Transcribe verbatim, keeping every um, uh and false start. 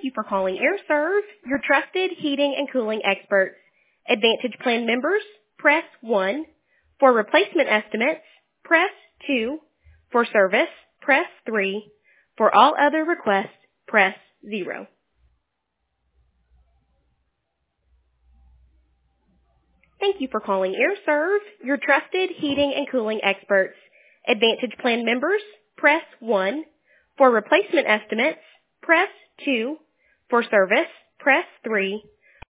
you for calling AirServe, your trusted heating and cooling experts. Advantage Plan members, press one. For replacement estimates, press two. For service, press three. For all other requests, press zero. Thank you for calling AirServe, your trusted heating and cooling experts. Advantage Plan members, press one. For replacement estimates, press two. For service, press three.